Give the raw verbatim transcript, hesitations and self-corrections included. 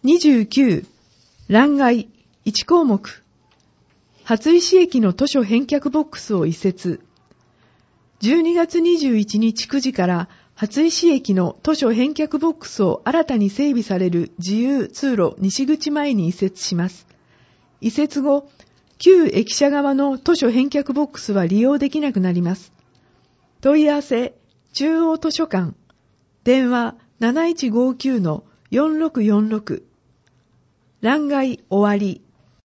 にじゅうきゅう、欄外いち項目、初石駅の図書返却ボックスを移設。じゅうにがつにじゅういちにちくじから初石駅の図書返却ボックスを新たに整備される自由通路西口前に移設します。移設後、旧駅舎側の図書返却ボックスは利用できなくなります。問い合わせ、中央図書館、電話 なないちごきゅうのよんろくよんろく、欄外終わり。